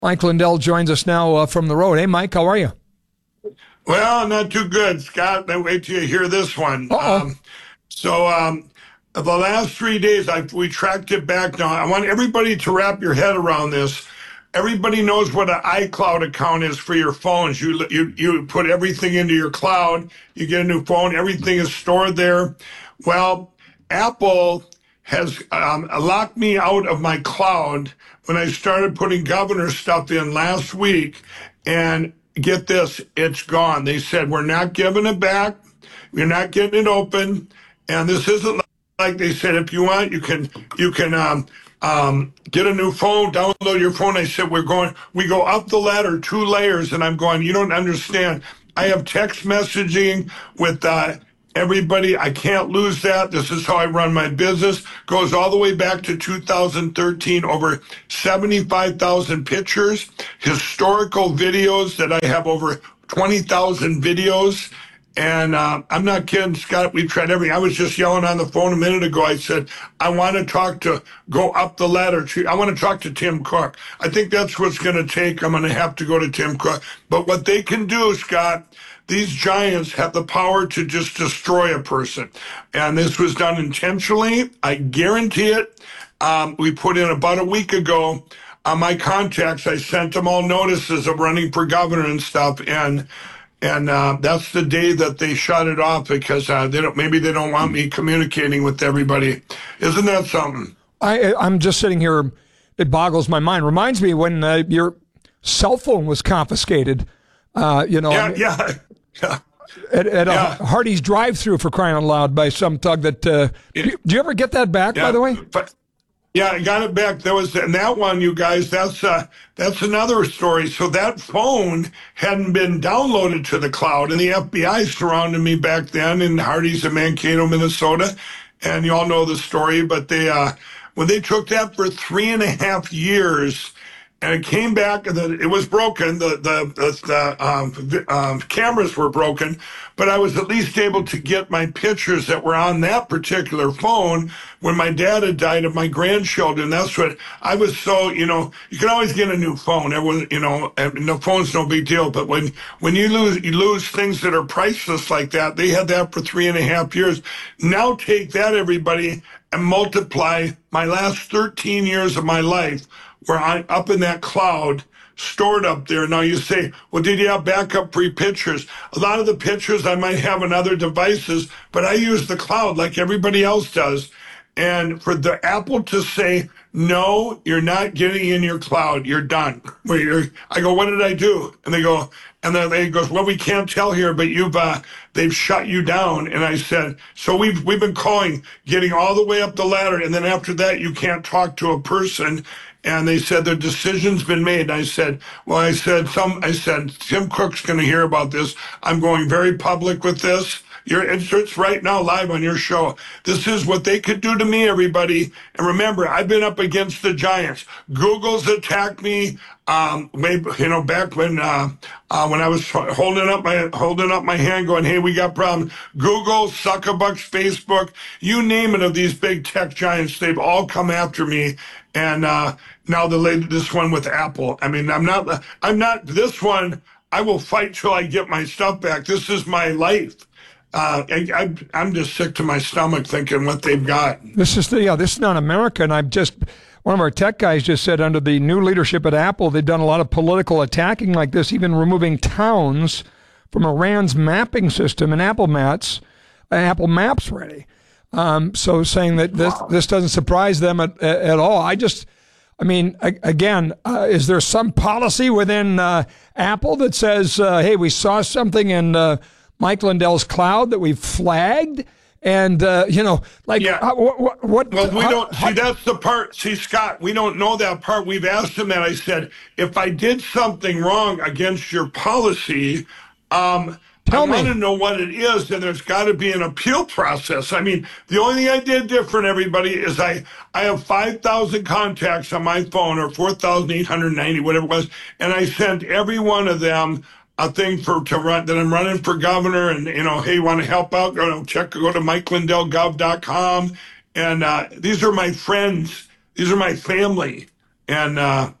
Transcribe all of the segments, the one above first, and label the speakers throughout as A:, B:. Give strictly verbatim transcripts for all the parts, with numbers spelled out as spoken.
A: Mike Lindell joins us now uh, from the road. Hey, Mike, how are you?
B: Well, not too good, Scott. I wait till you hear this one. Um, so um, the last three days, I, we tracked it back now. I want everybody to wrap your head around this. Everybody knows what an iCloud account is for your phones. You, you, you put everything into your cloud. You get a new phone. Everything is stored there. Well, Apple has um, locked me out of my cloud when I started putting governor stuff in last week. And get this, it's gone. They said, we're not giving it back. You're not getting it open. And this isn't like they said, if you want, you can, you can, um, um, get a new phone, download your phone. I said, we're going, we go up the ladder, two layers. And I'm going, you don't understand. I have text messaging with, uh, everybody. I can't lose that. This is how I run my business. Goes all the way back to two thousand thirteen, over seventy-five thousand pictures, historical videos that I have over twenty thousand videos. And uh, I'm not kidding, Scott. We've tried everything. I was just yelling on the phone a minute ago. I said, I want to talk to, go up the ladder. To, I want to talk to Tim Cook. I think that's what's going to take. I'm going to have to go to Tim Cook. But what they can do, Scott, these giants have the power to just destroy a person. And this was done intentionally. I guarantee it. Um, we put in about a week ago on my contacts. I sent them all notices of running for governor and stuff. And And uh, that's the day that they shut it off because uh, they don't. Maybe they don't want me communicating with everybody. Isn't that something?
A: I, I'm just sitting here. It boggles my mind. Reminds me when uh, your cell phone was confiscated. Uh, you know.
B: Yeah, yeah, yeah.
A: At, at
B: yeah.
A: a Hardee's drive-through, for crying out loud, by some thug that. Uh,
B: it,
A: do, you, do you ever get that back?
B: Yeah,
A: by the way.
B: But, yeah, I got it back. There was and that one, you guys. That's uh, that's another story. So that phone hadn't been downloaded to the cloud, and the F B I surrounded me back then in Hardee's in Mankato, Minnesota, and you all know the story. But they, uh, when they took that for three and a half years, and it came back, and the, it was broken. The the the, the um, um, cameras were broken, but I was at least able to get my pictures that were on that particular phone when my dad had died of my grandchildren. That's what I was so, you know, you can always get a new phone. Everyone, you know, and the phone's no big deal. But when, when you lose, you lose things that are priceless like that, they had that for three and a half years. Now take that, everybody, and multiply my last thirteen years of my life where I'm up in that cloud, stored up there. Now you say, well, did you have backup free pictures? A lot of the pictures I might have on other devices, but I use the cloud like everybody else does. And for the Apple to say, no, you're not getting in your cloud, you're done. Where you're, I go, what did I do? And they go, and then they goes, well, we can't tell here, but you've, uh, they've shut you down. And I said, so we've, we've been calling, getting all the way up the ladder. And then after that, you can't talk to a person. And they said their decision's been made. And I said, well, I said, some, I said, Tim Cook's going to hear about this. I'm going very public with this. You're, it's right now live on your show. This is what they could do to me, everybody. And remember, I've been up against the giants. Google's attacked me. Um, maybe, you know, back when, uh, uh, when I was holding up my, holding up my hand going, hey, we got problems. Google, Suckerbucks, Facebook, you name it, of these big tech giants, they've all come after me. And, uh, now the latest one with Apple. I mean, I'm not, I'm not, this one, I will fight till I get my stuff back. This is my life. Uh, I, I, I'm just sick to my stomach thinking what they've got.
A: This is the, yeah, this is not America. And I've just, one of our tech guys just said under the new leadership at Apple, they've done a lot of political attacking like this, even removing towns from Iran's mapping system and Apple Maps, uh, Apple Maps ready. Um, so saying that this, this doesn't surprise them at, at all. I just, I mean, again, uh, is there some policy within uh, Apple that says, uh, hey, we saw something in uh, Mike Lindell's cloud that we flagged? And, uh, you know, like,
B: yeah.
A: uh, what, what?
B: Well, we
A: how,
B: don't,
A: how,
B: see, that's the part, see, Scott, we don't know that part. We've asked him that. I said, if I did something wrong against your policy, um,
A: Tell
B: I
A: me.
B: want to know what it is, and there's got to be an appeal process. I mean, the only thing I did different, everybody, is I, I have five thousand contacts on my phone, or four thousand eight hundred ninety, whatever it was, and I sent every one of them a thing for to run that I'm running for governor, and, you know, hey, want to help out? Go to check, go to mike lindell gov dot com, and uh, these are my friends, these are my family, and uh,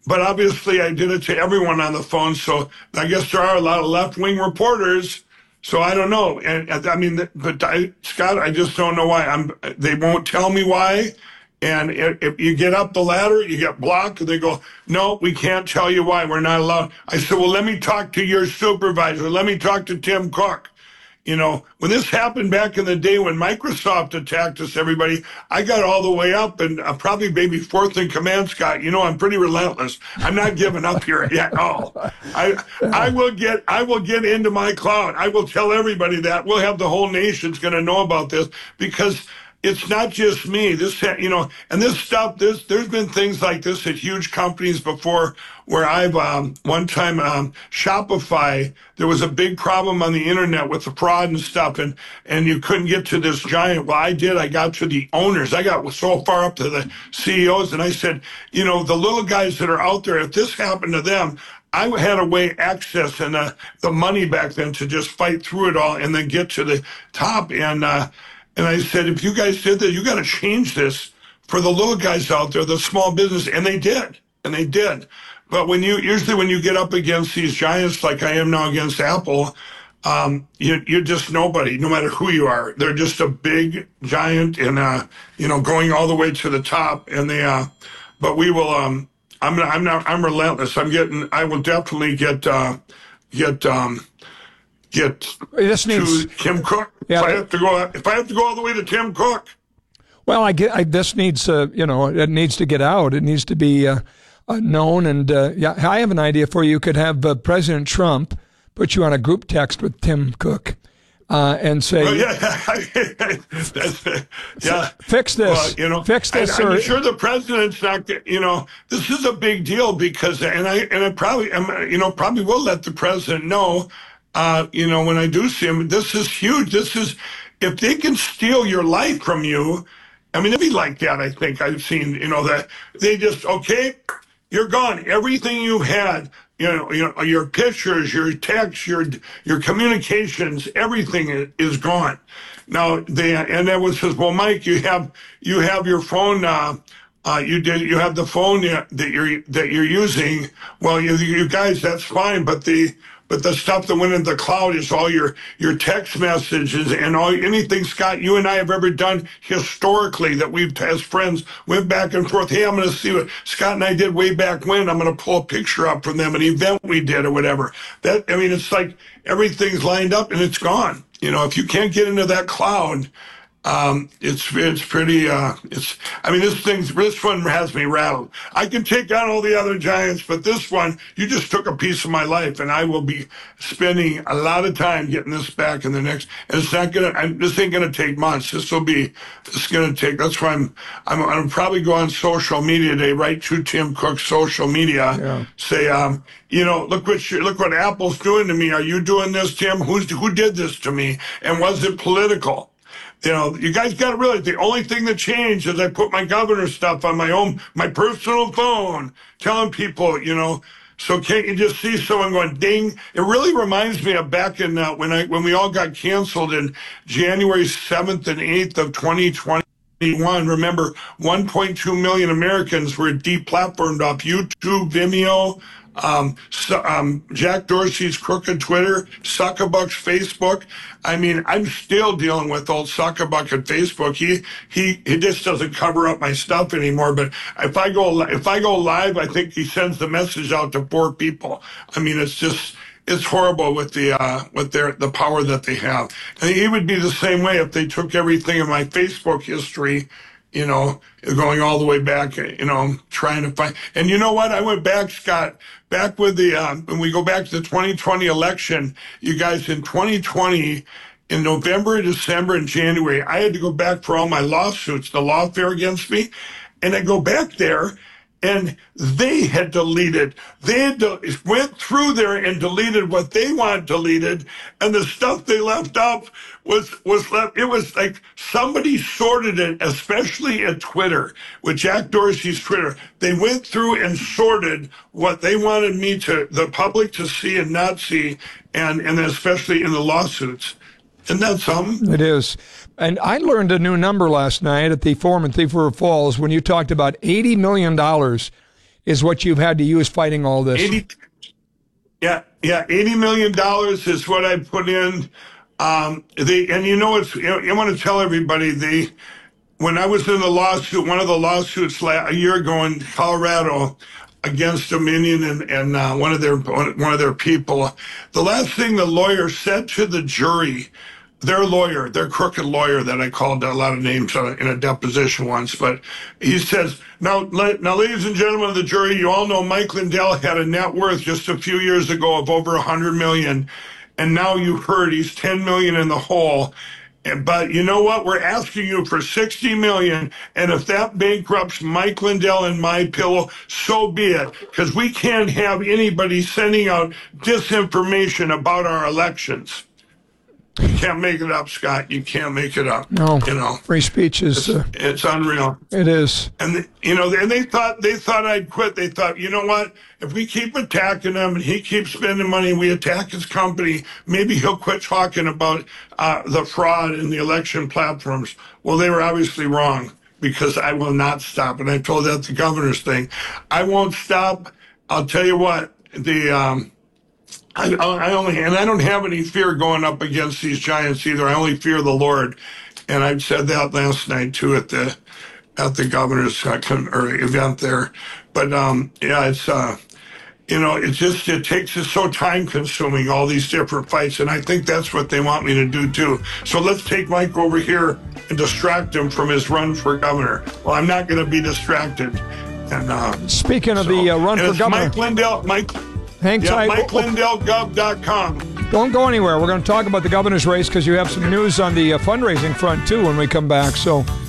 B: but obviously I did it to everyone on the phone. So I guess there are a lot of left-wing reporters. So I don't know. And I mean, but I, Scott, I just don't know why. I'm. They won't tell me why. And if you get up the ladder, you get blocked, and they go, no, we can't tell you why. We're not allowed. I said, well, let me talk to your supervisor. Let me talk to Tim Cook. You know, when this happened back in the day when Microsoft attacked us, everybody, I got all the way up and uh, probably maybe fourth in command, Scott. You know, I'm pretty relentless. I'm not giving up here at all. I I will get I will get into my cloud. I will tell everybody that. We'll have the whole nation's going to know about this because it's not just me. This, you know, and this stuff, this, there's been things like this at huge companies before where I've, um, one time, um, Shopify, there was a big problem on the internet with the fraud and stuff, and, and you couldn't get to this giant. Well, I did. I got to the owners. I got so far up to the C E Os, and I said, you know, the little guys that are out there, if this happened to them, I had a way access and uh, the money back then to just fight through it all and then get to the top. And, uh, And I said, if you guys did that, you got to change this for the little guys out there, the small business. And they did. And they did. But when you, usually when you get up against these giants, like I am now against Apple, um, you, you're just nobody, no matter who you are. They're just a big giant and, uh, you know, going all the way to the top. And they, uh, but we will, um, I'm not, I'm not, I'm relentless. I'm getting, I will definitely get, uh, get, um, get
A: this needs,
B: to Tim Cook.
A: Yeah.
B: If I have to go, if I have to go all the way to Tim Cook.
A: Well, I get I, this needs, uh, you know, it needs to get out. It needs to be uh, uh, known. And uh, yeah, I have an idea for you. You could have uh, President Trump put you on a group text with Tim Cook uh, and say,
B: well, yeah, that's, yeah,
A: fix this.
B: Well, you know,
A: fix this.
B: I, I'm
A: or,
B: sure the president's not. You know, this is a big deal because, and I and I probably, am, you know, probably will let the president know. Uh, you know, when I do see him, this is huge. This is, if they can steal your life from you, I mean, it'd be like that, I think. I've seen, you know, that they just, okay, you're gone. Everything you had, you know, you know, your pictures, your texts, your, your communications, everything is gone. Now, they, and that was says, well, Mike, you have, you have your phone, uh, Uh, you did. You have the phone that you're that you're using. Well, you, you guys, that's fine. But the but the stuff that went into the cloud is all your your text messages and all anything, Scott, you and I have ever done historically that we've as friends went back and forth. Hey, I'm going to see what Scott and I did way back when. I'm going to pull a picture up from them, an event we did or whatever. That I mean, it's like everything's lined up and it's gone. You know, if you can't get into that cloud. Um, it's, it's pretty, uh, it's, I mean, this thing's, this one has me rattled. I can take on all the other giants, but this one, you just took a piece of my life and I will be spending a lot of time getting this back in the next, and it's not gonna, I'm, this ain't gonna take months. This will be, this is gonna take, that's why I'm, I'm, I'm probably go on social media today, right to Tim Cook's social media, yeah. say, um, you know, look what you, look what Apple's doing to me. Are you doing this, Tim? Who's, who did this to me? And was it political? You know, you guys got to realize the only thing that changed is I put my governor stuff on my own, my personal phone, telling people, you know, so can't you just see someone going ding? It really reminds me of back in uh, when I when we all got canceled in January seventh and eighth of twenty twenty-one. Remember, one point two million Americans were deplatformed off YouTube, Vimeo, Um, so, um, Jack Dorsey's crooked Twitter, Zuckerbuck's Facebook. I mean, I'm still dealing with old Zuckerbuck at Facebook. He, he, he just doesn't cover up my stuff anymore. But if I go, if I go live, I think he sends the message out to four people. I mean, it's just, it's horrible with the, uh, with their, the power that they have. And he would be the same way if they took everything in my Facebook history, you know, going all the way back, you know, trying to find. And you know what? I went back, Scott, back with the, um, when we go back to the twenty twenty election, you guys, in twenty twenty, in November, December, and January, I had to go back for all my lawsuits, the lawfare against me. And I go back there, and they had deleted, they had de- went through there and deleted what they want deleted, and the stuff they left up was, was left, it was like somebody sorted it, especially at Twitter, with Jack Dorsey's Twitter. They went through and sorted what they wanted me to, the public to see and not see, and, and especially in the lawsuits. Isn't that something?
A: It is. And I learned a new number last night at the forum in Thief River Falls when you talked about eighty million dollars is what you've had to use fighting all this.
B: eighty, yeah, yeah, eighty million dollars is what I put in. Um, the and you know it's. I want to tell everybody the when I was in the lawsuit, one of the lawsuits a year ago in Colorado against Dominion and, and uh, one of their one of their people, the last thing the lawyer said to the jury, their lawyer, their crooked lawyer that I called a lot of names in a deposition once, but he says, now, now, ladies and gentlemen of the jury, you all know Mike Lindell had a net worth just a few years ago of over one hundred million dollars, and now you heard he's ten million dollars in the hole. But you know what? We're asking you for sixty million dollars, and if that bankrupts Mike Lindell and My Pillow, so be it, because we can't have anybody sending out disinformation about our elections. You can't make it up, Scott. You can't make it up.
A: No,
B: you know,
A: free speech is
B: it's,
A: uh,
B: it's unreal.
A: It is,
B: and the, you know, and they thought they thought I'd quit. They thought, you know what? If we keep attacking him and he keeps spending money, and we attack his company, maybe he'll quit talking about uh, the fraud in the election platforms. Well, they were obviously wrong, because I will not stop. And I told that the governor's thing. I won't stop. I'll tell you what. The um, I, I only, and I don't have any fear going up against these giants either. I only fear the Lord, and I said that last night too at the at the governor's uh, or event there. But um, yeah, it's uh, you know, it just it takes it's so time consuming, all these different fights, and I think that's what they want me to do too. So let's take Mike over here and distract him from his run for governor. Well, I'm not going to be distracted. And uh,
A: speaking of
B: so,
A: the uh, run for governor,
B: Mike Lindell, Mike.
A: Hang
B: yeah,
A: tight.
B: Mike Lindell Gov dot com.
A: Don't go anywhere. We're going to talk about the governor's race because you have some news on the uh, fundraising front, too, when we come back. So